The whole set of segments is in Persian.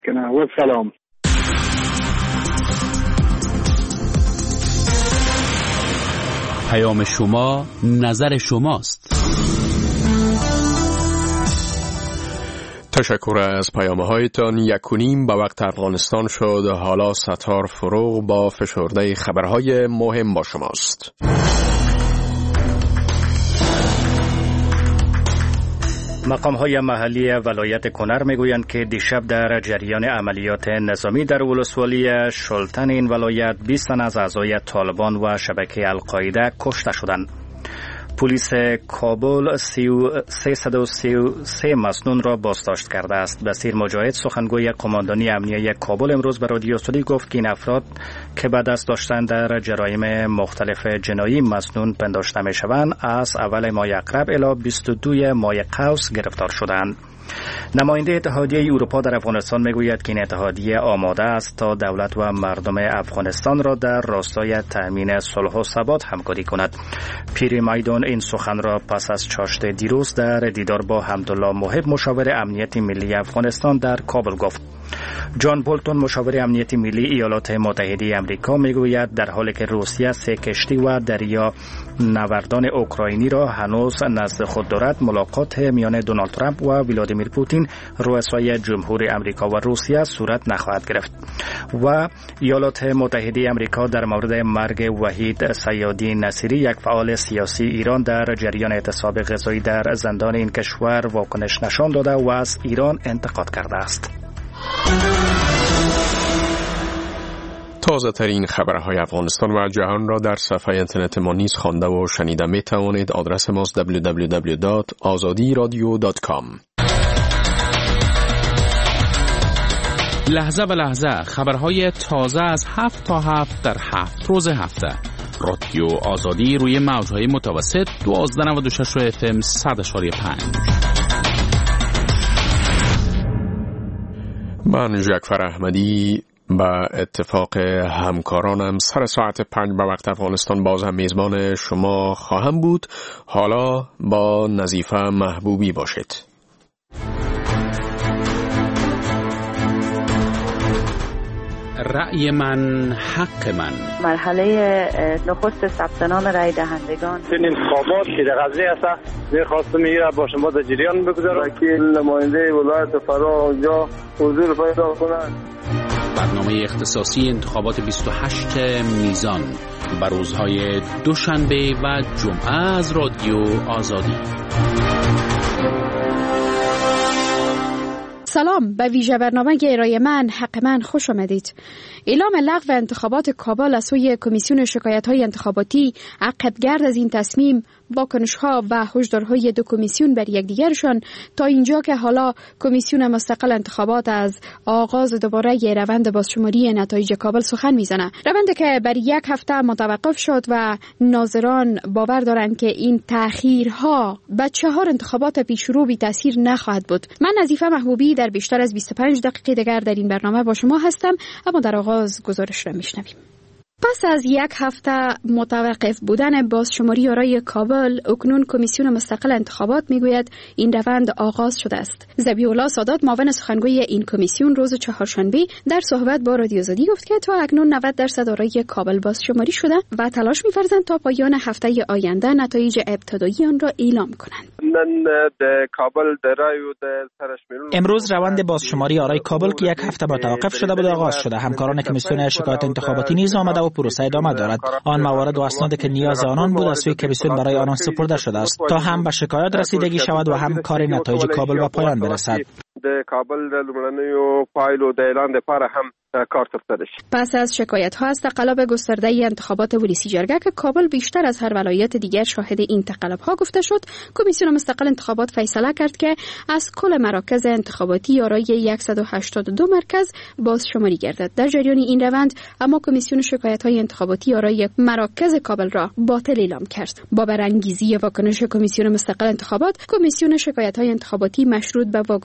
و سلام. پیام شما نظر شماست. تشکر از پیام‌هایتان. 1:30 به وقت افغانستان شد. حالا ستار فروغ با فشرده خبرهای مهم با شماست. مقام‌های محلی ولایت کنر میگویند که دیشب در جریان عملیات نظامی در ولسوالی شلتن این ولایت 20 تن از اعضای طالبان و شبکه القاعده کشته شدند. پلیس کابل 333 مسنون را بازداشت کرده است. بصیر مجاهد سخنگوی قماندانی امنیه کابل امروز به رادیو سوری گفت که این افراد که به دست داشتن در جرایم مختلف جنایی مسنون پنداشته می شوند از اول ماه اقرب الی 22 ماه قوس گرفتار شدند. نماینده اتحادیه اروپا در افغانستان میگوید که این اتحادیه آماده است تا دولت و مردم افغانستان را در راستای تأمین صلح و ثبات همکاری کند. پیری مایدان این سخن را پس از چاشت دیروز در دیدار با حمدالله محب مشاور امنیت ملی افغانستان در کابل گفت. جان بولتون مشاور امنیت ملی ایالات متحده آمریکا میگوید در حالی که روسیه 3 کشتی و دریا نوردان اوکراینی را هنوز نزد خود دارد، ملاقات میان دونالد ترامپ و ولادیمیر پوتین رؤسای جمهور آمریکا و روسیه صورت نخواهد گرفت. و ایالات متحده آمریکا در مورد مرگ وحید صیادی نصیری، یک فعال سیاسی ایران در جریان اعتصاب غذایی در زندان این کشور، واکنش نشان داده و از ایران انتقاد کرده است. تازه ترین خبرهای افغانستان و جهان را در صفحه اینترنت ما نیز خوانده و شنیده می توانید. آدرس ماست www.azadiradio.com. لحظه به لحظه خبرهای تازه از 7 تا 7 در 7 روز هفته. رادیو آزادی روی موجهای متوسط 1296 و FM 100.5. من جعفر احمدی با اتفاق همکارانم سر ساعت 5 به وقت افغانستان باز هم میزبان شما خواهم بود. حالا با نظیفه محبوبی باشید. رأی من حق من. مرحله نخست ثبت نام رای دهندگان. این انتخابات که در قضیه است می‌خواستم میره با شما در جریان بگذارم. وکیل نماینده ولایت فرا اونجا حضور پیدا کنند. برنامه اختصاصی انتخابات 28 میزان بر روزهای دوشنبه و جمعه از رادیو آزادی. سلام، به ویژه برنامه رای من حق من خوش آمدید. اعلام لغو انتخابات کابل از سوی کمیسیون شکایت‌های انتخاباتی عقب‌گرد از این تصمیم واکنش‌ها و هشدارهای دو کمیسیون بر یکدیگرشان تا اینجا که حالا کمیسیون مستقل انتخابات از آغاز دوباره روند بازشماری نتایج کابل سخن میزنه. روندی که بر 1 هفته متوقف شد و ناظران باور دارند که این تأخیرها به 4 انتخابات پیشرو بی تاثیر نخواهد بود. من نظیفه محبوبی در بیشتر از 25 دقیقه دیگر در این برنامه با شما هستم، اما در آغاز گزارش را میشنویم. پس از 1 هفته متوقف بودن بازشماری آرای کابل، اکنون کمیسیون مستقل انتخابات میگوید این روند آغاز شده است. ذبیح الله سادات معاون سخنگوی این کمیسیون روز چهارشنبه در صحبت با رادیو آزادی گفت که تا اکنون 90% آرای کابل بازشماری شده و تلاش می‌ورزند تا پایان هفته آینده نتایج ابتدایی آن را اعلام کنند. امروز روند بازشماری آرای کابل که 1 هفته متوقف شده بود آغاز شده. همکاران کمیسیون شکایت انتخاباتی نیز آمده و پروسه ادامه دارد. آن موارد و اسنادی که نیاز آنان بود از سوی کمیسیون برای آنان سپرده شده است تا هم به شکایت رسیدگی شود و هم کار نتایج کابل به پایان برسد. کابل د لومړنیو پایلو د اعلان لپاره هم کار ترسره شي. پس از شکایت‌ها از تقلب گسترده انتخابات ولسی جرگه که کابل بیشتر از هر ولایت دیگر شاهد این تقلب‌ها گفته شد، کمیسیون مستقل انتخابات فیصله کرد که از کل مراکز انتخاباتی آرای 182 مرکز بازشماری گردد. در جریان این روند اما کمیسیون شکایت‌های انتخاباتی آرای مراکز کابل را باطل اعلام کرد. با برانگیزی واکنش کمیسیون مستقل انتخابات، کمیسیون شکایت‌های انتخاباتی مشروط به واگذاری از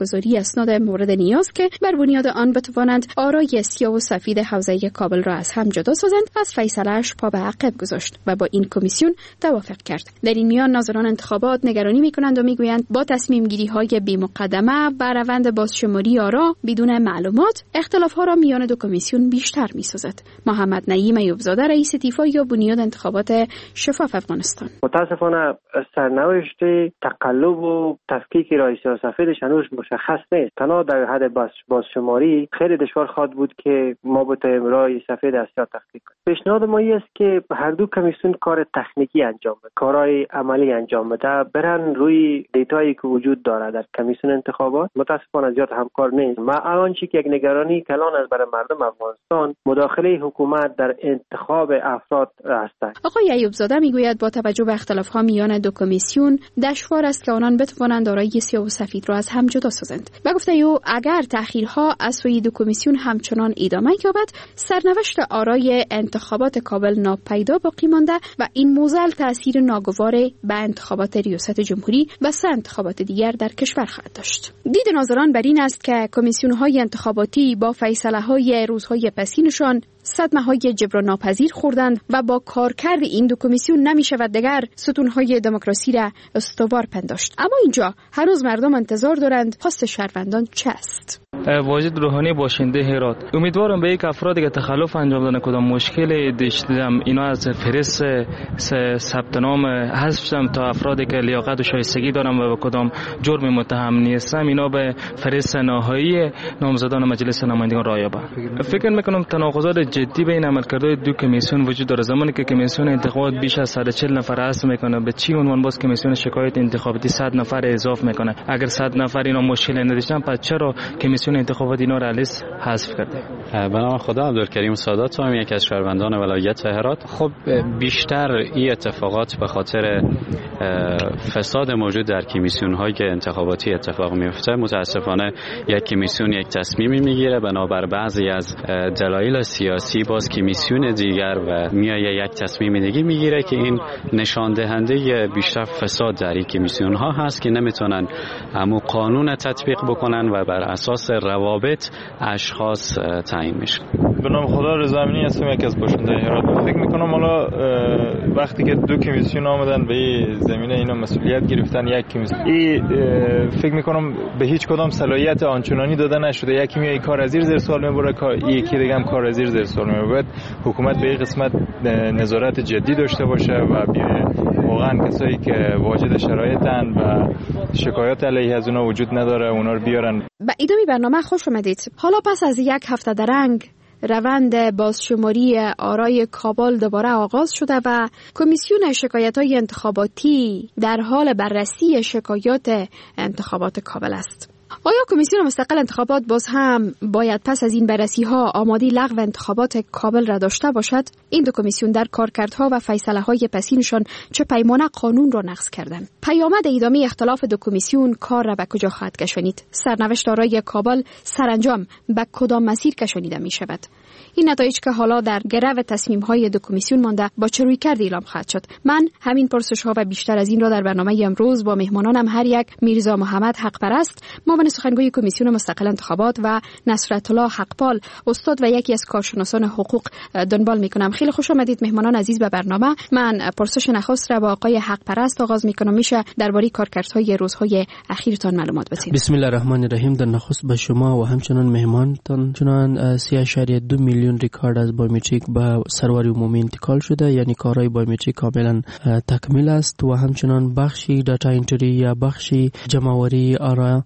اسناد مورد نیاز که بر بنیاد آن بتوانند آرای سیاه و سفید حوزه کابل را از هم جدا سازند، از فیصله‌اش پا به عقب گذاشت و با این کمیسیون توافق کرد. در این میان ناظران انتخابات نگرانی می‌کنند و می‌گویند با تصمیم گیری‌های بی مقدمه و روند بازشماری آرا بدون معلومات، اختلاف‌ها را میان دو کمیسیون بیشتر می‌سازد. محمد نعیم ایوبزاده، رئیس تیفا یا بنیاد انتخابات شفاف افغانستان: متاسفانه سرنوشت تقلب و تفکیک رئیس سفیدش هنوز مشخص نیست. تنها در حد بازشماری خیلی دشوار خواهد بود که ما بتوانیم رئیس سفید اصلی تفکیک کنیم. پیشنهاد ما است که هر دو کمیسیون کار تکنیکی انجام بده، کارهای عملی انجام بده، برن روی دیتایی که وجود داره در کمیسیون انتخابات. متاسفانه زیاد همکار نیست. ما الان چی که یک نگرانی کلان از برای مردم افغانستان مداخله حکومت در انتخاب افراد است. آقای ایوبزاده میگوید با توجه به اختلاف‌ها میان دو کمیسیون دشوار است که آنان بتوانند آرای سیاه و سفید را از هم جدا سازند. و گفته او اگر تأخیرها از سوی دو کمیسیون همچنان ادامه یابد، سرنوشت آرای انتخابات کابل ناپیدا باقی مانده و این موزل تأثیر ناگوار به انتخابات ریاست جمهوری و سه انتخابات دیگر در کشور خواهد داشت. دید ناظران بر این است که کمیسیون‌های انتخاباتی با فیصله‌های روزهای پسینشان صدمه‌های جبران ناپذیر خوردند و با کارکرد این دو کمیسیون نمی‌شود دیگر ستون‌های دموکراسی را استوار پنداشت. اما اینجا هنوز مردم انتظار دارند خواست شهروندان چه است. واجد روحانی باشنده هرات: امیدوارم به یک افرادی که تخلف انجام دادن کدام مشکل داشتم اینا از فهرست ثبت نام حذف شدم تا افرادی که لیاقت و شایستگی دارن و به کدام جرم متهم نیستم اینا به فهرست نهایی نامزدان مجلس نمایندگان راه یابند. فکر میکنم تناقضات جدی بین عملکردهای دو کمیسیون وجود داره. زمانی که کمیسیون انتخابات بیش از 140 نفر حذف میکنه، به چی عنوان باز کمیسیون شکایت انتخاباتی 100 نفر اضافه میکنه؟ اگر 100 نفر اینا مشکل نداشتن پس چرا کمیسیون انتخابات اینا را لیست حذف کرده؟ به نام خدا، عبدالکریم سادات هم یک از شهروندان ولایت هرات. خب بیشتر این اتفاقات به خاطر فساد موجود در کمیسیون‌های انتخاباتی اتفاق میفته. متاسفانه یک کمیسیون یک تصمیمی میگیره بنابر بعضی از دلایل سیاسی، باز کمیسیون دیگر و میایه یک تصمیم دیگه میگیره که این نشان دهنده بیشتر فساد در این کمیسیون‌ها هست که نمیتونن همون قانون تطبیق بکنن و بر اساس روابط اشخاص تعیین میشه. به نام خدا، رضا امینی هستم، یک از باشنده هرات. فکر میکنم حالا وقتی که دو کمیسیون آمدن به زمینه اینا مسئولیت گرفتن، یک کمیسیون فکر میکنم به هیچ کدام صلاحیت آنچنانی داده نشده. یکی میای کار از زیر سوال میبره، یکی دیگه هم کار از زیر سوال میبره. حکومت به این قسمت نظارت جدی داشته باشه و واقعا کسایی که واجد شرایطن و شکایات علیه از اونا وجود نداره اونا رو بیارن. به ادامه برنامه خوش اومدید. حالا پس از یک هفته درنگ روند بازشماری آرای کابل دوباره آغاز شده و کمیسیون شکایت‌های انتخاباتی در حال بررسی شکایات انتخابات کابل است. آیا کمیسیون مستقل انتخابات باز هم باید پس از این بررسی‌ها آمادگی لغو انتخابات کابل را داشته باشد؟ این دو کمیسیون در کارکردها و فیصله‌های پسینشان چه پیمانه قانون را نقض کردند؟ پیامد ادامه اختلاف دو کمیسیون کار را به کجا خواهد کشانید؟ سرنوشت آرای کابل سرانجام به کدام مسیر کشانیده می شود؟ این نتایج که حالا در گرو تصمیم‌های دو کمیسیون مانده با چه رویکردی اعلام خواهد شد؟ من همین پرسش‌ها و بیشتر از این را در برنامه امروز با مهمانانم هر یک میرزا محمد حقپرست، معاون سخنگوی کمیسیون مستقل انتخابات و نصرت الله حقپال، استاد و یکی از کارشناسان حقوق دنبال می‌کنم. خیلی خوش آمدید مهمانان عزیز به برنامه. من پرسش نخست را با آقای حقپرست آغاز می‌کنم. میشه درباره کارکردهای روزهای اخیرتان معلومات بدید؟ بسم الله الرحمن الرحیم. در نخست به شما و همچنان مهمانتان چنان 3.2 میلیون ریکارد از بایومتریک به سرور عمومی انتقال شده، یعنی کارهای بایومتریک کاملا تکمیل است و همچنان بخشی داتا انتری یا بخشی جمع‌آوری آرا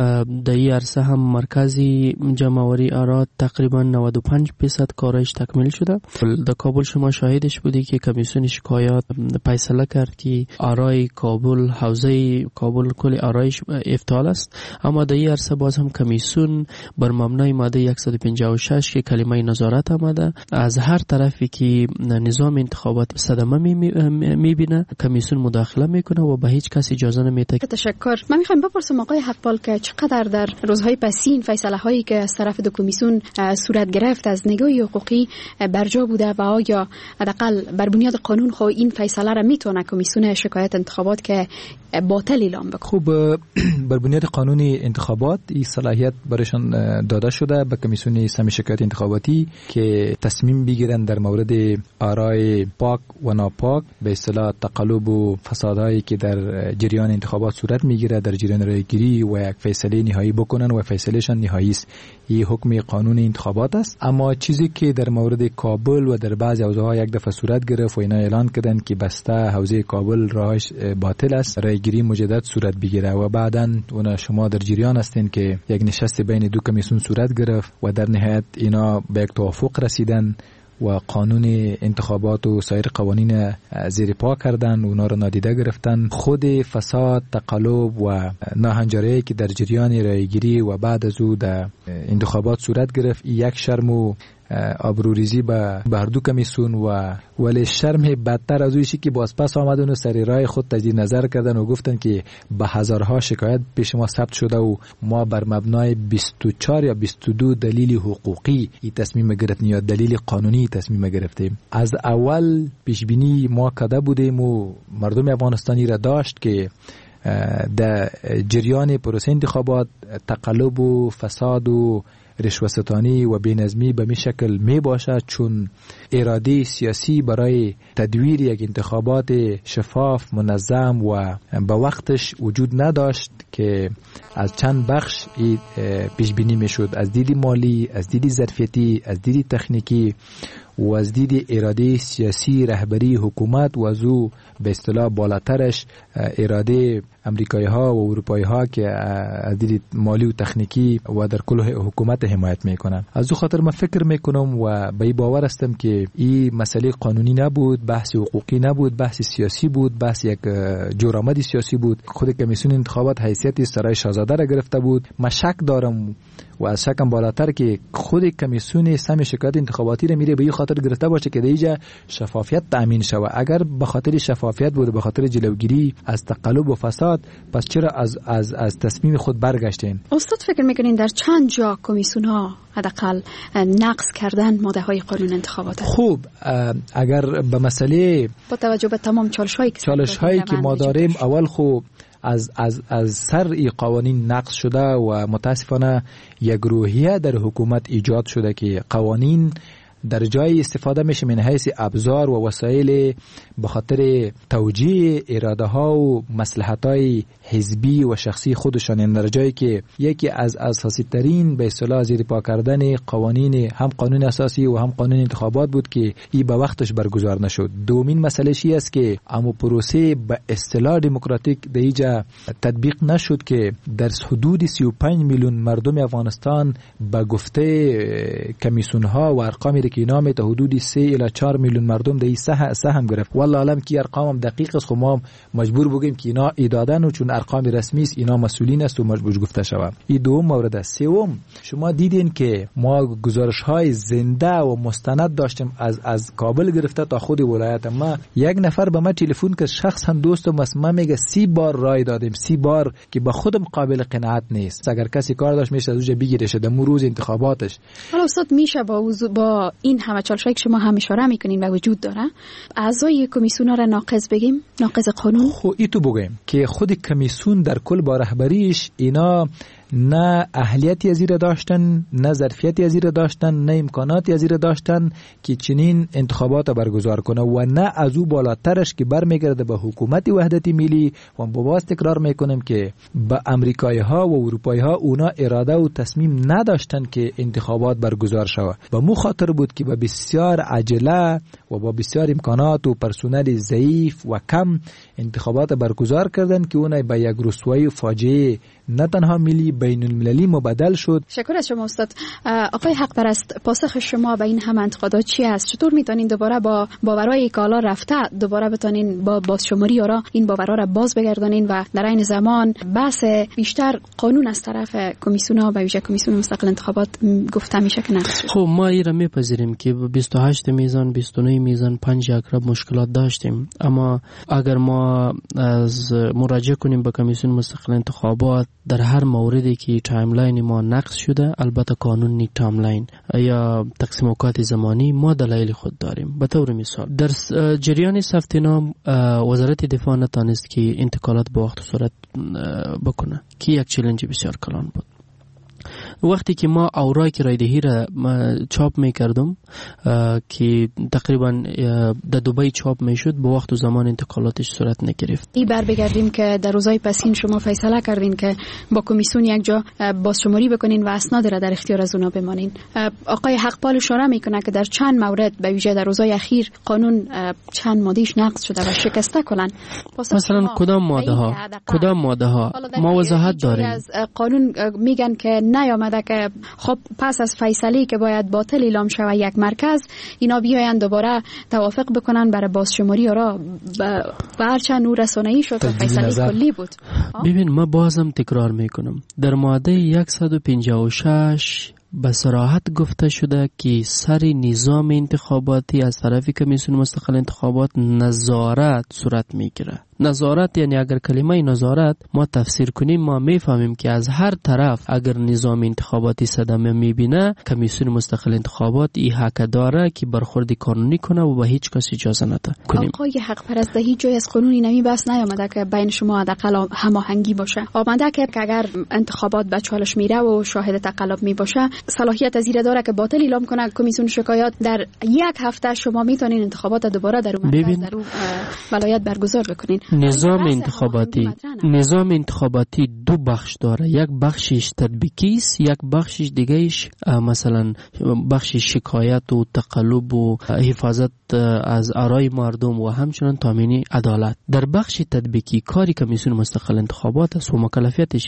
در این عرصه هم مرکزی جمع‌آوری آرا تقریبا 95% کارش تکمیل شده. در کابل شما شاهدش بودی که کمیسیون شکایات فیصله کرد که آرای کابل، حوزه کابل کل آرایش افتعال است، اما در این عرصه باز هم کمیسیون بر مبنای ماده 156 که کلمه نظارت آمده از هر طرفی که نظام انتخابات صدمه میبینه کمیسیون مداخله میکنه و به هیچ کس اجازه نمیده. تشکر. من میخوام بپرسم آقای حقپال که چقدر در روزهای پسین فیصله هایی که از طرف دو کمیسیون صورت گرفت از نگاه حقوقی برجا بوده و آیا حداقل بر بنیاد قانون خو این فیصله را میتونه کمیسیون شکایت انتخابات که باطل اعلام بکنن. خوب، بر بنیاد قانون انتخابات این صلاحیت برایشان داده شده به کمیسیون سمی شکایت انتخاباتی که تصمیم بگیرن در مورد آرای پاک و ناپاک، به اصطلاح تقلب و فسادهایی که در جریان انتخابات صورت میگیره در جریان رایگیری و یک فیصله نهایی بکنن و فیصلهشان نهایی است. این حکم قانون انتخابات است. اما چیزی که در مورد کابل و در بعضی حوزه‌ها یک دفعه صورت گرفت و اینا اعلان کردن که بسته حوزه کابل راهش باطل است، رایگیری مجدد صورت بگیره و بعداً اونا شما در جریان هستین که یک نشست بین دو کمیسیون صورت گرفت و در نهایت اینا به یک توافق رسیدن و قانون انتخابات و سایر قوانین زیر پا کردن و اونا رو نادیده گرفتن. خود فساد، تقلب و ناهنجاری که در جریان رایگیری و بعد از او در انتخابات صورت گرفت، یک شرم و آبروریزی به هر دو کمیسیون و ولی شرم بدتر از اویشی که باز پس آمدن و سر رای خود تجدید نظر کردن و گفتن که به هزارها شکایت پیش ما ثبت شده و ما بر مبنای 24 یا 22 دلیل حقوقی این تصمیم گرفتیم یا دلیل قانونی تصمیم گرفتیم. از اول پیش بینی ما کرده بودیم و مردم افغانستانی را داشت که در جریان پروسه انتخابات تقلب و فساد و رشوه‌ستانی و بی‌نظمی به می شکل می باشد، چون اراده سیاسی برای تدویر یک انتخابات شفاف، منظم و به وقتش وجود نداشت که از چند بخش پیش بینی می شد، از دید مالی، از دید ظرفیتی، از دید تکنیکی و از دید اراده سیاسی رهبری حکومت و از او به اصطلاح بالاترش اراده امریکایی ها و اروپایی ها که از دید مالی و تکنیکی و در کل حکومت حمایت میکنن. از او خاطر من فکر میکنم و به باور هستم که این مسئله قانونی نبود، بحث حقوقی نبود، بحث سیاسی بود، بحث یک جرآمد سیاسی بود. خود کمیسیون انتخابات حیثیت سرای شاهزاده را گرفته بود. من شک دارم و از شکم بالاتر که خود کمیسیون سمی شکایت انتخاباتی را میره به این خاطر گرفته باشه که دیجا شفافیت تامین شود. اگر به خاطر شفافیت بود، به خاطر جلوگیری از تقلب و فساد، پس چرا از تصمیم خود برگشتین؟ استاد فکر میکنین در چند جا کمیسیون ها حداقل نقض کردن ماده های قانون انتخابات؟ خوب، اگر به مسئله با توجه به تمام چالش هایی که ما داریم، اول خوب از سر ای قوانین نقض شده و متاسفانه یک روحیه در حکومت ایجاد شده که قوانین در جای استفاده میشه من حیث ابزار و وسایل به خاطر توجیه اراده ها و مصلحت های حزبی و شخصی خودشان، در جایی که یکی از اساسی ترین به اصطلاح زیر پا کردن قوانین، هم قانون اساسی و هم قانون انتخابات بود که این به وقتش برگزار نشد. دومین مسئله چی است که اما پروسه به اصطلاح دموکراتیک دیجا تطبیق نشد که در حدود 35 میلیون مردم افغانستان به گفته کمیسیون ها و ارقامی که اینا می تا حدود 3 الی 4 میلیون مردم در این سهم گرفت. والله علم که ارقام دقیق است، خب ما مجبور بگیم که اینا ایدادن و چون ارقام رسمی است اینا مسئولین است و مجبور گفته شود. این دوم مورد است. سوم، شما دیدین که ما گزارش های زنده و مستند داشتیم از کابل گرفته تا خود ولایت. ما یک نفر به من تلفن که شخص هم دوستم است، من میگه 30 بار رای دادیم، 30 بار که به خودم قابل قناعت نیست. اگر کسی کار داشت میشه از اونجا بگیرش در روز انتخاباتش. حالا استاد میشه با این همه چالشایی که شما هم اشاره میکنین و وجود داره اعضای کمیسیون را ناقض بگیم، ناقض قانون؟ خب این تو بگیم که خود کمیسیون در کل با رهبریش اینا نه اهلیتی از این داشتن، نه ظرفیتی از این داشتن، نه امکاناتی از این داشتن که چنین انتخابات برگزار کنه و نه از او بالاترش که برمیگرده به حکومت وحدت ملی. و با باز تکرار میکنم که به امریکایی ها و اروپایی ها اونا اراده و تصمیم نداشتن که انتخابات برگزار شود. به مو خاطر بود که با بسیار عجله و با بسیار امکانات و پرسنل ضعیف و کم انتخابات برگزار کردن که اونای به یک رسوایی و فاجعه نه تنها ملی بین المللی مبدل شد. شکر از شما استاد. آقای حق پرست، پاسخ شما به این همه انتقادات چی است؟ چطور میتونین دوباره با باورهای که حالا رفته دوباره بتونین با بازشماری را این باورها را باز بگردانین و در این زمان بحث بیشتر قانون از طرف کمیسیون‌ها و ویژه کمیسیون مستقل انتخابات گفته میشه که نقض شد؟ خب ما این را میپذیریم که 28 میزان 29 میزان 5 اقرب مشکلات داشتیم، اما اگر ما از مراجعه کنیم به کمیسیون مستقل انتخابات در هر موردی که تایملاین ما نقص شده، البته قانون تایملاین یا تقسیم اوقات زمانی ما دلایل خود داریم. به طور مثال در جریان ثبت نام وزارت دفاع نتانست که انتقالات با وقت و صورت بکنه که یک چالش بسیار کلان بود. وقتی که ما اوراق رایدهی را چاپ میکردم که تقریبا در دبی چاپ میشد، با وقت و زمان انتقالاتش صورت نگرفت. این بر بگردیم که در روزهای پسین شما فیصله کردین که با کمیسیون یک جا بازشماری بکنین و اسناد را در اختیار از اونا بمانین. آقای حقپال اشاره میکنه که در چند مورد به ویژه در روزهای اخیر قانون چند مادهش نقض شده و شکسته کلن. مثلا کدام ماده ها ما وضاحت داریم. از قانون میگن که نیامده که خب پس از فیصله که باید باطل اعلام شود یک مرکز، اینا بیاین دوباره توافق بکنن برای بازشماری را به هرچند نور رسانه‌ای شد و فیصله کلی بود. ببین ما بازم تکرار میکنم، در ماده 156 به صراحت گفته شده که سر نظام انتخاباتی از طرف کمیسیون مستقل انتخابات نظارت صورت میگیره. نظارت یعنی اگر کلمه نظارت ما تفسیر کنیم ما میفهمیم که از هر طرف اگر نظام انتخاباتی صدمه میبینه کمیسیون مستقل انتخابات این حق داره که برخورد قانونی کنه و به هیچ کس اجازه نده کنیم. آقای حق پرست هیچ جای از قانونی نمی بس نیامده که بین شما حداقل هماهنگی باشه. آمده که اگر انتخابات به چالش میره و شاهد تقلب می باشه صلاحیت از این داره که باطل اعلام کنه کمیسیون شکایات. در یک هفته شما میتونین انتخابات دوباره در اون مرکز در اون ولایت برگزار بکنین. نظام انتخاباتی دو بخش داره، یک بخشش تطبیقی است، یک بخشش دیگهش مثلا بخش شکایت و تقلب و حفاظت از آرای مردم و همچنان تامین عدالت. در بخش تطبیقی کاری کمیسیون مستقل انتخابات است و مکلفیتش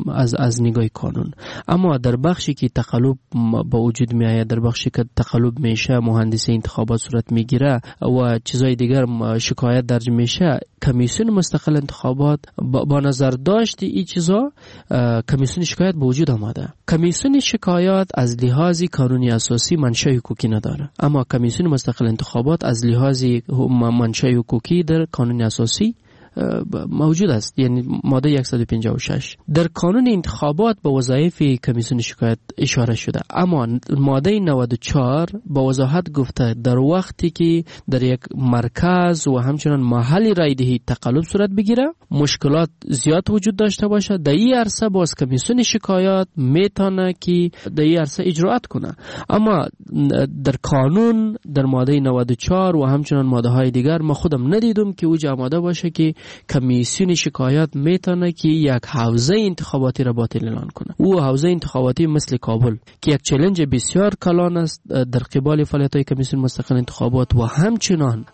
از نگاه قانون. اما در بخشی که تقلب با وجود می آید، در بخشی که تقلب میشه، مهندسی انتخابات صورت میگیره و چیزای دیگر شکایت درج میشه، کمیسیون مستقل انتخابات با نظر داشت این چیزا کمیسیون شکایت به وجود آمده. کمیسیون شکایات از لحاظ قانونی اساسی منشأ حقوقی نداره، اما کمیسیون مستقل انتخابات از لحاظ منشأ حقوقی در قانون اساسی موجود است، یعنی ماده 156 در قانون انتخابات به وظایف کمیسیون شکایت اشاره شده. اما ماده 94 با وضاحت گفته در وقتی که در یک مرکز و همچنان محل رایدهی تقلب صورت بگیره، مشکلات زیاد وجود داشته باشه، در این عرصه باز کمیسیون شکایات میتونه که در این عرصه اجراعات کنه. اما در قانون در ماده 94 و همچنان ماده های دیگر ما خودم ندیدم که اوج آماده باشه که کمیسیون شکایات میتونه که یک حوزه انتخاباتی را باطل اعلان کنه. او حوزه انتخاباتی مثل کابل که یک چالش بسیار کلان است در قبال فعالیت‌های کمیسیون مستقل انتخابات و همچنان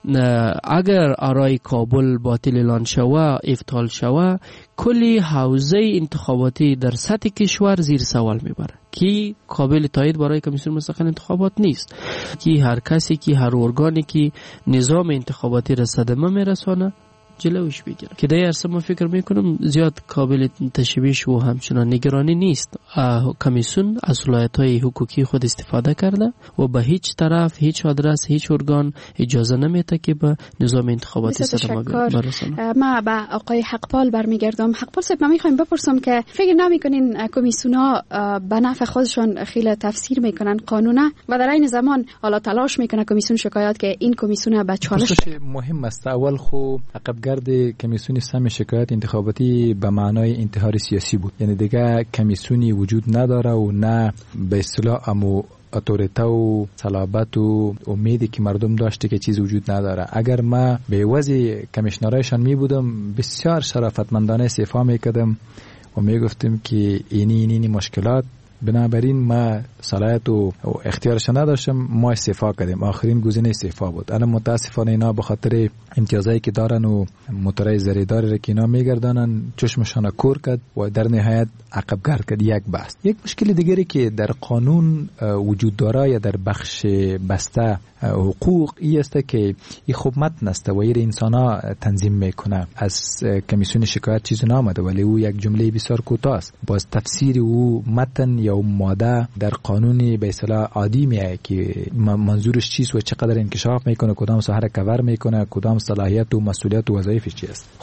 اگر آرای کابل باطل اعلان شود، افعال شود، کلی حوزه انتخاباتی در سطح کشور زیر سوال میبره که قابل تایید برای کمیسیون مستقل انتخابات نیست. که هر کسی که هر ارگانی که نظام انتخاباتی را صدمه میرسانه جلوش بگیره که در عرصه ما فکر میکنم زیاد قابل تشویش و همچنان نگرانی نیست. کمیسیون از صلاحیت‌های حقوقی خود استفاده کرده و به هیچ طرف، هیچ آدرس، هیچ ارگان اجازه نمیده که به نظام انتخاباتی صدمه برسانه. ما به آقای حقپال برمیگردم. حقپال صاحب، من میخوایم بپرسم که فکر نمیکنین کمیسیون‌ها به نفع خودشون خیلی تفسیر میکنن قانونه و در این زمان حالا تلاش میکنه کمیسیون شکایات که این کمیسیون به چالش مهم است. اول خو عقبگرد کمیسیون سم شکایت انتخاباتی به معنای انتحار سیاسی بود، یعنی دیگه کمیسیونی وجود نداره و نه به اصطلاح امو اتوریته و صلابت و امیدی که مردم داشته که چیز وجود نداره. اگر ما به وضع کمیشنرایشان می بودم بسیار شرافتمندانه استعفا میکردم و میگفتم که اینی مشکلات، بنابراین ما صلاحیت و اختیارش نداشتم، ما استعفا کردیم. آخرین گزینه استعفا بود. الان متاسفانه اینا به خاطر امتیازایی که دارن و موتورای زریداری را که اینا میگردانن چشمشان کور کرد و در نهایت عقب گرد کرد. یک بحث. یک مشکل دیگری که در قانون وجود داره یا در بخش بسته حقوق ای است که این خوب متن است و این انسانا تنظیم میکنه. از کمیسیون شکایت چیز نامده ولی او یک جمله بسیار کوتاه است. باز تفسیر او متن یا ماده در قانون به اصطلاح عادی میه که منظورش چیست و چقدر انکشاف میکنه، کدام ساحه کور میکنه، کدام صلاحیت و مسئولیت و وظایفش چی است. خب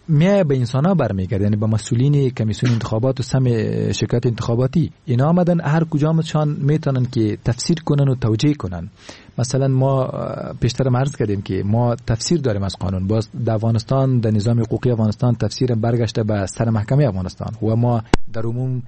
میای به انسانا برمیگرده، یعنی به مسئولین کمیسیون انتخابات و سم شرکت انتخاباتی. اینا آمدن هر کجامشان میتونن که تفسیر کنن و توجیه کنن. مثلا ما پیشتر عرض کردیم که ما تفسیر داریم از قانون. باز در افغانستان در نظام حقوقی افغانستان تفسیر برگشته به سر محکمه افغانستان و ما در عموم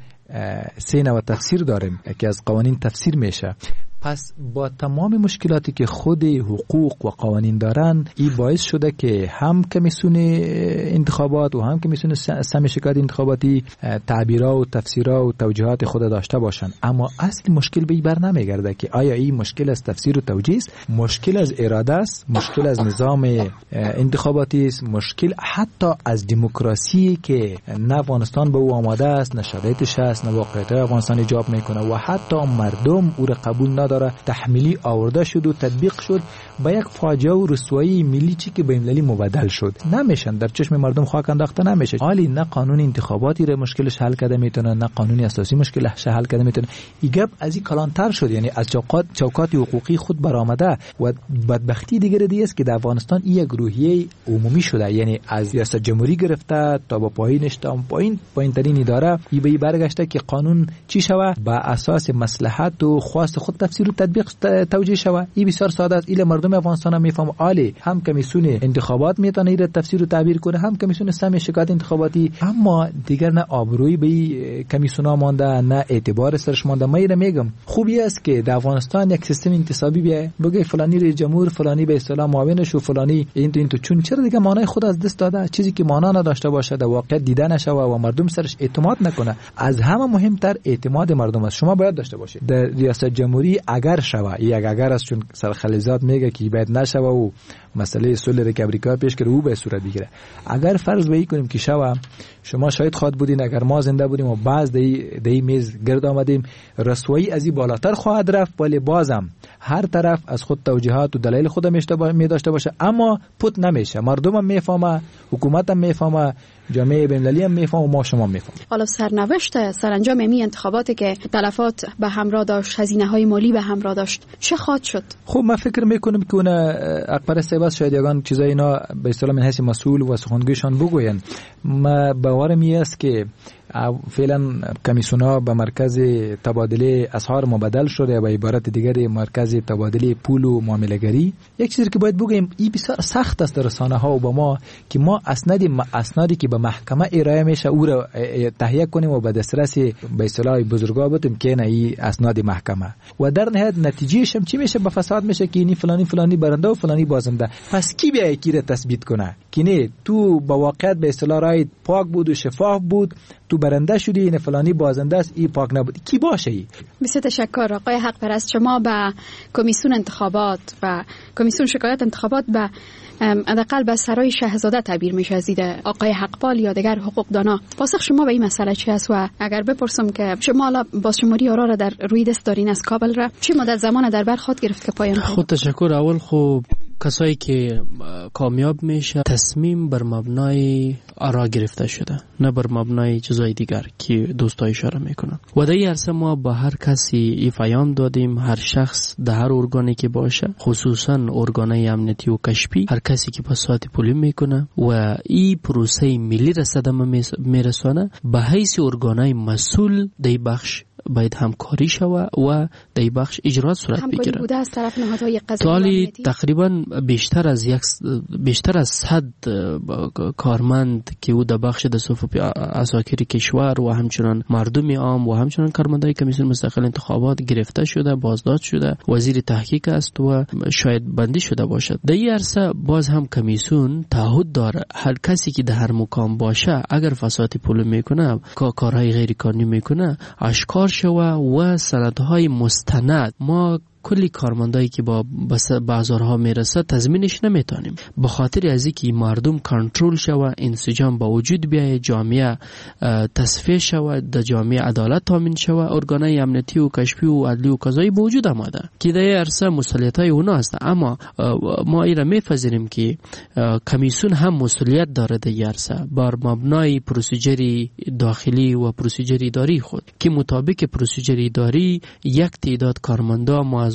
3 نوع تفسیر داریم که از قوانین تفسیر میشه. پس با تمام مشکلاتی که خود حقوق و قوانین دارن، این باعث شده که هم کمیسیون انتخابات و هم کمیسیون سم شرکت انتخاباتی تعبیرها و تفسیرها و توجیهات خود داشته باشن. اما اصل مشکل به این بر نمیگرده که آیا این مشکل از تفسیر و توجیه است، مشکل از اراده است، مشکل از نظام انتخاباتی است، مشکل حتی از دموکراسی که نه افغانستان به او آماده است، نه شرایطش است، نه واقعیت افغانستان ایجاب میکنه و حتی مردم او را قبول نداره. تحمیلی آورده شد و تطبیق شد با یک فاجعه و رسوایی ملی چی که بین المللی مبدل شد. نمیشن در چشم مردم خاک انداخته نمیشه. حالی نه قانون انتخاباتی را مشکلش حل کرده میتونه، نه قانون اساسی مشکلش حل کرده میتونه. این گپ از این کلانتر شد، یعنی از چوکات حقوقی خود برآمده. و بدبختی دیگه است که در افغانستان یک روحیه عمومی شده، یعنی از ریاست جمهوری گرفته تا با پایینش تا پایین ترین اداره ای به برگشته که قانون چی شوه با اساس مصلحت و خواست خود تفسیر و تطبیق توجیه شوه. این بسیار ساده است. ایل مردم افغانستان هم میفهم. عالی هم کمیسیون انتخابات میتونه این تفسیر و تعبیر کنه، هم کمیسیون سم شرکت انتخاباتی. اما دیگر نه آبرویی به کمیسیونا مانده، نه اعتبار سرش مانده. من میگم خوبی است که در افغانستان یک سیستم انتصابی بیه، بگه فلانی رئیس جمهور، فلانی به اصطلاح معاونش و فلانی این تو چون چرا دیگه معنای خود از دست داده. چیزی که معنا نداشته باشه در واقعیت دیده نشه و مردم سرش اعتماد نکنه. از همه مهمتر اعتماد مردم است. شما باید داشته باشید در ریاست جمهوری اگر شوه، یک اگر است چون سرخلیزات میگه که باید نشوه و مسئله صلح که امریکا پیش کرده او به صورت بگیره. اگر فرض بهی کنیم که شوه، شما شاید خواهد بودین اگر ما زنده بودیم و باز دی میز گرد آمدیم، رسوایی از این بالاتر خواهد رفت، ولی بازم هر طرف از خود توجیهات و دلایل خود می داشته باشه، اما پوت نمیشه. مردم هم میفهمه، حکومت هم میفهمه، جامعه بین‌المللی هم میفهمه و ما شما میفهمیم. حالا سرانجام این انتخاباتی که تلفات به همراه داشت، هزینه‌های مالی به همراه داشت، چه خواهد شد؟ خب من فکر میکنم که اون اکبر صاحب شاید یگان چیزای اینا به اصطلاح من حیث مسئول و سخنگویشان بگوین. ما باورم است که فعلا کمیسیون‌ها به مرکز تبادله اسعار مبادل شده، به عبارت دیگری مرکز تبادله پول و معامله‌گری. یک چیزی که باید بگیم این بسیار سخت است در رسانه‌ها و با ما که ما اسنادی که به محکمه ارائه میشه او را تهیه کنیم و به دسترس به اصطلاح بزرگا بتیم که نه این اسناد محکمه و در نهایت نتیجهش هم چی میشه؟ به فساد میشه که این فلانی برنده و فلانی بازنده. پس کی بیای کی را تثبیت کنه که نه تو با واقعیت به اصطلاح رای پاک بود و شفاف بود، تو برنده شدی، این فلانی بازنده است، این پاک نبود. کی باشه ای؟ بسیار تشکر آقای حق پرست. شما به کمیسیون انتخابات و کمیسیون شکایت انتخابات به حداقل به سرای شهزاده تعبیر میشه از دید آقای حقپال یا دیگر حقوقدانا. پاسخ شما به این مسئله چی است؟ و اگر بپرسم که شما حالا بازشماری آرا را در روی دست دارین از کابل را، چه مدت زمان در بر خود گرفت که پایان خود تشکر. اول خوب کسایی که کامیاب میشه تصمیم بر مبنای آرا گرفته شده، نه بر مبنای چیزای دیگر که دوستا اشاره میکنن. و در این عرصه ما با هر کسی ای پیام دادیم، هر شخص در هر ارگانی که باشه، خصوصا ارگانای امنیتی و کشفی، هر کسی که پاسات پولی میکنه و این پروسه ملی را صدمه میرسانه، به حیث ارگانای مسئول در بخش باید همکاری شوه و در بخش اجرات صورت بگیره. همکاری بوده از طرف نهادهای قضایی تقریبا بیشتر از 100 کارمند که او در بخش دستوف عساکر کشور و همچنان مردم عام و همچنان کارمندای کمیسیون مستقل انتخابات گرفته شده، بازداشت شده، وزیر تحقیق است و شاید بندی شده باشد. در این عرصه باز هم کمیسیون تعهد داره هر کسی که در هر مقام باشه اگر فساد پول میکنه، کارهای غیر قانونی میکنه، آشکار شوه و سندهای مستند. ما کلی کارمندایی که با بازارها میرسه تضمینش نمیتونیم، به خاطر از اینکه مردم کنترل شوه، انسجام با وجود بیاید، جامعه تصفیه شوه، در جامعه عدالت تامین شوه، ارگانای امنیتی و کشفی و عدلی و قضایی به وجود آمده که در عرصه مسئولیت‌های اونا است. اما ما اینا میپذیریم که کمیسیون هم مسئولیت داره در عرصه بر مبنای پروسیجری داخلی و پروسیجری اداری خود که مطابق پروسیجری اداری یک تعداد کارمندا ما از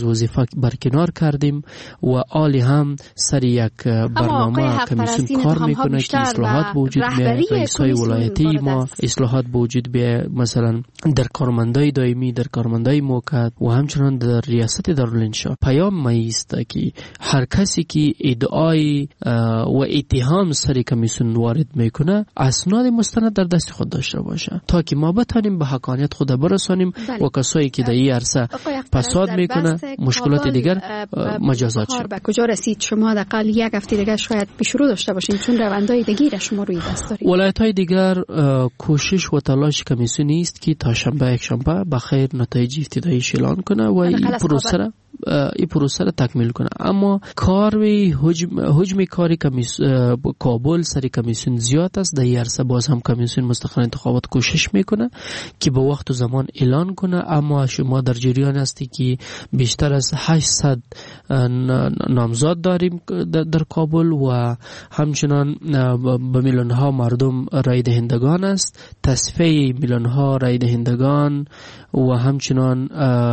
وظیفه برکنار کردیم و آلی هم سر یک برنامه کمیسیون کار میکنه که اصلاحات به وجود بیاید. رئیسای ولایتی ما اصلاحات به وجود بیاید، مثلا در کارمندای دائمی، در کارمندای موقت و همچنان در ریاست دارالانشا. پیام ما است که هر کسی که ادعای و اتهام سر کمیسیون وارد میکنه اسناد مستند در دست خود داشته باشه تا که ما بتونیم به حقانیت خود برسانیم و کسایی که در این عرصه فساد میکنه مشکلات دیگر مجازات شد. به کجا رسید؟ شما حداقل یک هفته دیگه شاید پیشرو داشته باشین چون روندهای دیگر شما روی دست دارید. ولایت‌های دیگر کوشش و تلاش کمیسیون است که تا شنبه یک شنبه بخیر نتایج ابتداییش اعلان کنه و این پروسه را تکمیل کنه. اما حجم کاری کابل سر کمیسیون زیاد است. در این عرصه باز هم کمیسیون مستقل انتخابات کوشش میکنه که به وقت و زمان اعلان کنه، اما شما در جریان هستی که بیشتر از 800 نامزد داریم در کابل و همچنان به میلیون ها مردم رای دهندگان است. تصفیه میلیون ها رای دهندگان و همچنان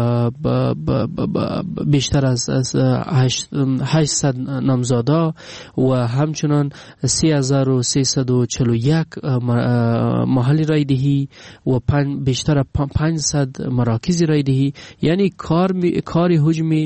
بیشتر از 800 نامزادا و همچنان 3341 محلی رای دهی و بیشتر 500 مراکز رای دهی. یعنی کار حجم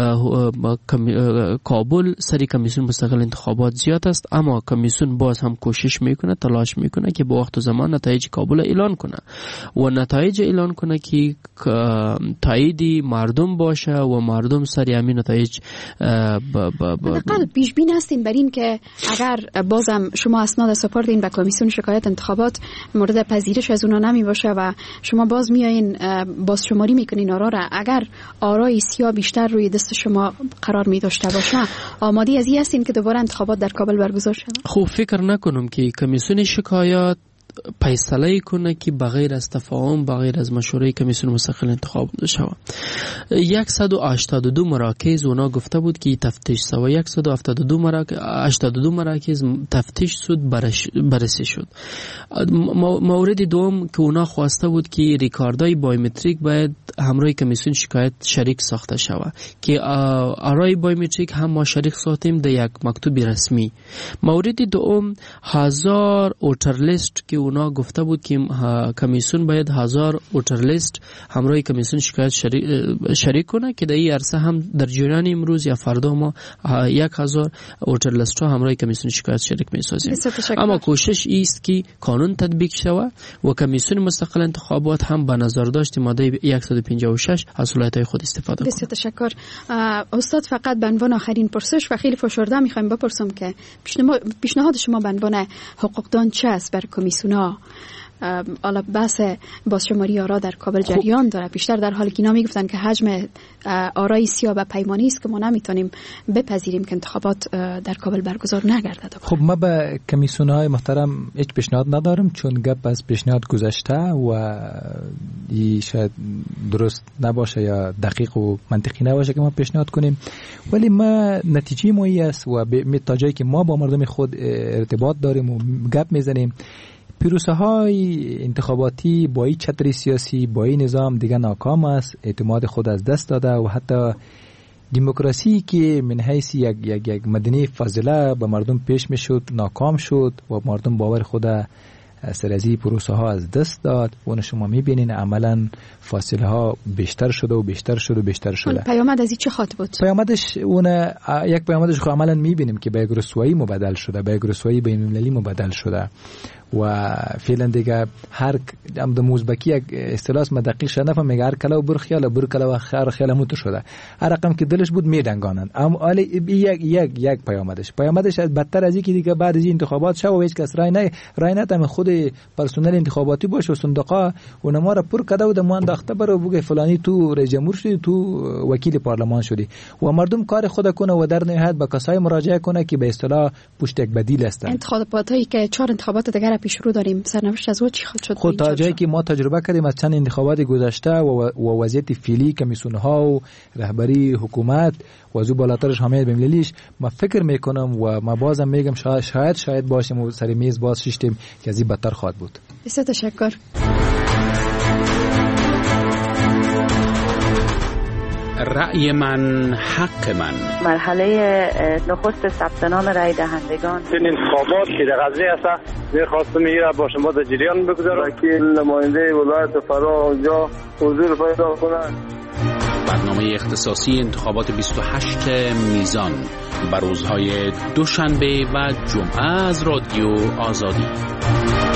کابل سری کمیسیون مستقل انتخابات زیاد است، اما کمیسیون باز هم کوشش میکنه، تلاش میکنه که به وقت و زمان نتایج کابل اعلان کنه و نتایج اعلان کنه که تایید مردم باشه و مردم سری همین نتایج حداقل پیش بین هستین بر این که اگر بازم شما اسناد سپردین به کمیسیون شکایت انتخابات مورد پذیرش از اونا نمی باشه و شما باز میایین باز شماری میکنین آرا را، اگر آرای سیاه بیشتر روی دست شما قرار می داشته باشه آماده از این هستین که دوباره انتخابات در کابل برگزار شود؟ خوب فکر نکنم که کمیسیون شکایات فیصله کنه که بغیر از تفاهم، بغیر از مشوره کمیسیون مستقل انتخاب شود. 182 مراکز اونا گفته بود که تفتیش شد. 182 مراکز تفتیش شد، بررسی شد. مورد دوم که اونا خواسته بود که ریکاردای بایومتریک باید همراه کمیسیون شکایت شریک ساخته شود که آرای بایومتریک هم ما شریک ساختیم در یک مکتوب رسمی. مورد دوم 1000 ووتر لیست که اونا گفته بود که کمیسیون باید 1000 ووتر لیست همراه کمیسیون شکایت شریک کنه که در این عرصه هم در جریان امروز یا فردا ما 1000 ووتر لیست ها همراه کمیسیون شکایت شریک می‌سازیم. اما کوشش است که قانون تطبیق شود و کمیسیون مستقل انتخابات هم به نظر داشت ماده 156 از صلاحیت‌های خود استفاده کنه. بسیار تشکر. استاد فقط به عنوان آخرین پرسش و خیلی فشرده می‌خوایم بپرسم که پیشنهاد شما به عنوان حقوقدان چه است بر کمیسیونا؟ حالا بحث بازشماری آرا در کابل جریان داره، بیشتر در حالی که اینا میگفتن که حجم آرای سیاه و پیمانی است که ما نمیتونیم بپذیریم که انتخابات در کابل برگزار نگردد. خب ما به کمیسیون‌های محترم هیچ پیشنهاد ندارم چون گپ از پیشنهاد گذشته و این شاید درست نباشه یا دقیق و منطقی نباشه که ما پیشنهاد کنیم، ولی ما نتیجه ما است و تا جایی که ما با مردم خود ارتباط داریم و گپ میزنیم، پیروزه های انتخاباتی با این چتر سیاسی، با این نظام دیگه ناکام است، اعتماد خود از دست داده و حتی دموکراسی که من حیث یک مدنی فاضله به مردم پیش میشد ناکام شد و مردم باور خود سر از این پروسه ها از دست داد و شما میبینین عملا فاصله ها بیشتر شده و بیشتر شده و بیشتر شده. پیامد از این چه خواهد بود؟ پیامدش یک پیامدش خو عملا میبینیم که به یک رسوایی مبدل شده، به یک رسوایی بین المللی مبدل شده و فعلا دیگه هر عمد موزبکی یک اصطلاح ما دقیق شده نفهم میگه هر کلا بر کلا و خیر خیال موت شده، هر رقم که دلش بود میدنگانند. اما حالا یک پیامدش بدتر از اینکه دیگه بعد از این انتخابات شو و هیچ کس رای ندم خود پرسنل انتخاباتی باشه و صندوقا و نما را پر کده و دمو انداخته برو بگه فلانی تو رئیس جمهور شدی، تو وکیل پارلمان شدی و مردم کار خود کنه و در نهایت به کسای مراجعه کنه که به اصطلاح پشت یک بدیل هستن. انتخاباتی که 4 انتخابات دیگه پیش رو داریم، سرنوشت از چی خواهد شد؟ خود تا جایی که ما تجربه کردیم از چند انتخابات گذشته و وضعیت فعلی کمیسیون‌ها و رهبری حکومت و از بالاترش حمایت بین‌المللیش، ما فکر میکنم و ما بازم میگم شاید باشیم و سر میز باز شیشتیم که از این بدتر خواهد بود. بسیار تشکر. رأی من حق من. مرحله نخست ثبت نام رای دهندگان. این انتخابات که در غزه است می‌خواستم را با شما در جریان بگذارم. وکیل نماینده ولایت فرا اونجا حضور پیدا کنند. برنامه اختصاصی انتخابات 28 میزان بر روزهای دوشنبه و جمعه از رادیو آزادی.